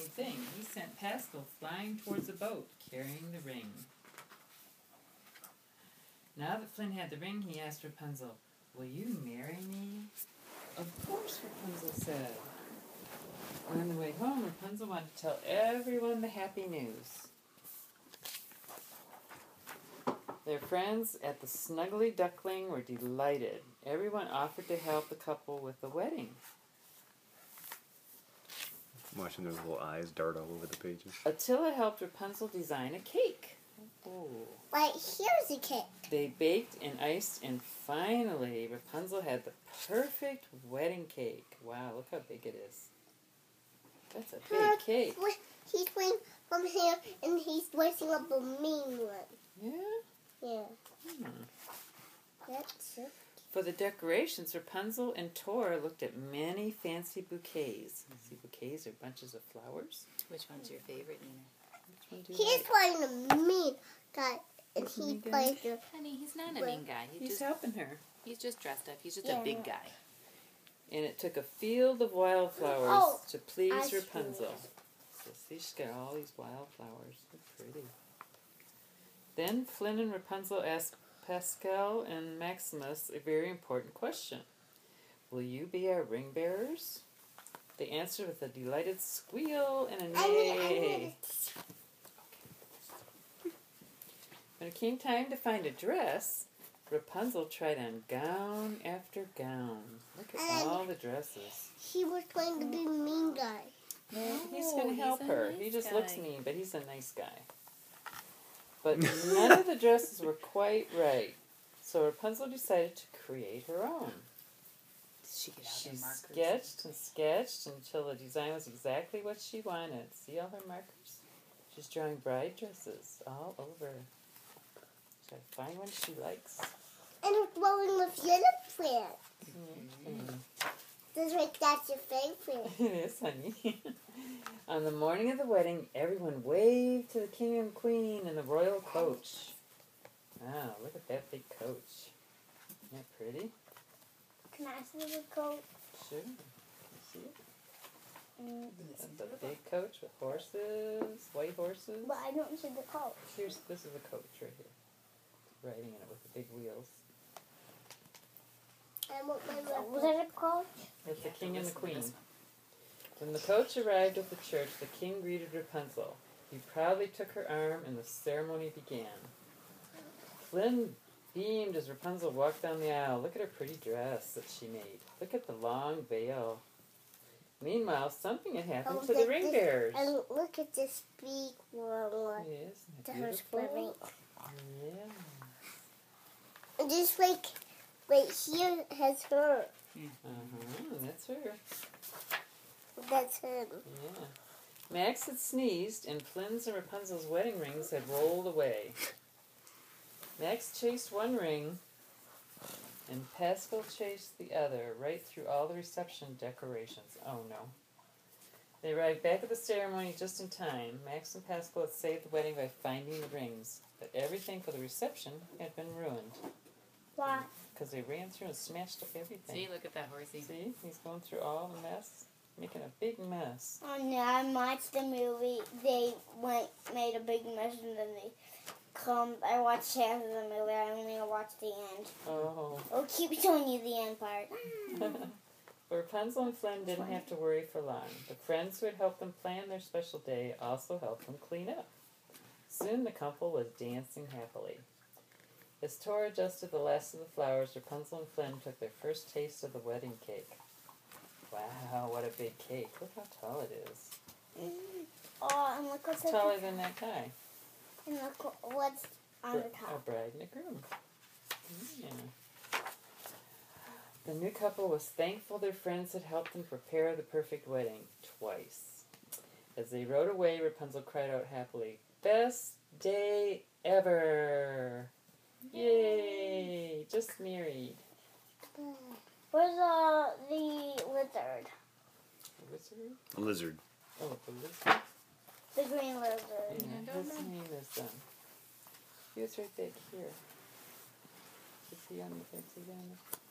same thing. He sent Pascal flying towards a boat, carrying the ring. Now that Flynn had the ring, he asked Rapunzel, "Will you marry me?" "Of course," Rapunzel said. On the way home, Rapunzel wanted to tell everyone the happy news. Their friends at the Snuggly Duckling were delighted. Everyone offered to help the couple with the wedding. Watching those little eyes dart all over the pages. Attila helped Rapunzel design a cake. Oh. Right, here's a cake. They baked and iced, and finally, Rapunzel had the perfect wedding cake. Wow, look how big it is. That's a big cake. He's playing from here, and he's dressing up a mean one. Yeah? Yeah. That's it. For the decorations, Rapunzel and Tor looked at many fancy bouquets. See, bouquets are bunches of flowers. Which one's your favorite, Nina? Which one do you He's like? playing the mean guy, and Who's the he mean guy? plays the... Honey, he's not a mean guy. He's helping her. He's just dressed up. He's just Yeah. a big guy. And it took a field of wildflowers Oh, to please I see. Rapunzel. So see, she's got all these wildflowers. They're pretty. Then Flynn and Rapunzel asked Pascal and Maximus a very important question. "Will you be our ring bearers?" They answered with a delighted squeal and a neigh. When it came time to find a dress, Rapunzel tried on gown after gown. Look at all the dresses. He was playing to be mean guy. No, he's going to help he's a her. nice He just guy. looks mean, but he's a nice guy. But none of the dresses were quite right, so Rapunzel decided to create her own. She get out She her markers. sketched and sketched until the design was exactly what she wanted. See all her markers? She's drawing bride dresses all over. She's got to find one she likes. And it's blowing with yellow Mm-hmm. That's like that's your favorite. It is, honey. On the morning of the wedding, everyone waved to the king and queen in the royal coach. Wow, look at that big coach. Isn't that pretty? Can I see the coat? Sure. See it? That's a big coach with horses, white horses. But I don't see the coat. This is a coach right here. Riding in it with the big wheels. Was that a coat? It's the have to king and the listen to queen. this When the coach arrived at the church, the king greeted Rapunzel. He proudly took her arm, and the ceremony began. Flynn beamed as Rapunzel walked down the aisle. Look at her pretty dress that she made. Look at the long veil. Meanwhile, something had happened to the ring bearers. And look at this big one. Yes, isn't that The horse flipping. beautiful? Yeah. And this like right here has her. That's her. That's him. Yeah. Max had sneezed, and Flynn's and Rapunzel's wedding rings had rolled away. Max chased one ring, and Pascal chased the other, right through all the reception decorations. Oh no. They arrived back at the ceremony just in time. Max and Pascal had saved the wedding by finding the rings, but everything for the reception had been ruined. Why? Because they ran through and smashed up everything. See, look at that horsey. See? He's going through all the mess, making a big mess. Oh no, I watched the movie. They made a big mess and then they I watched half of the movie. I only watched the end. Oh. I'll keep showing you the end part. But Rapunzel and Flynn didn't have to worry for long. The friends who had helped them plan their special day also helped them clean up. Soon the couple was dancing happily. As Tor adjusted the last of the flowers, Rapunzel and Flynn took their first taste of the wedding cake. Wow, what a big cake. Look how tall it is. Oh, and look what's It's taller than that guy. And look what's on the A top. bride and a groom. Yeah. The new couple was thankful their friends had helped them prepare the perfect wedding twice. As they rode away, Rapunzel cried out happily, "Best day ever! Yay! Just married." Where's the lizard? A wizard? A lizard. Oh, the lizard? The green lizard. Yeah, his name is, he was right back here. Is he on the,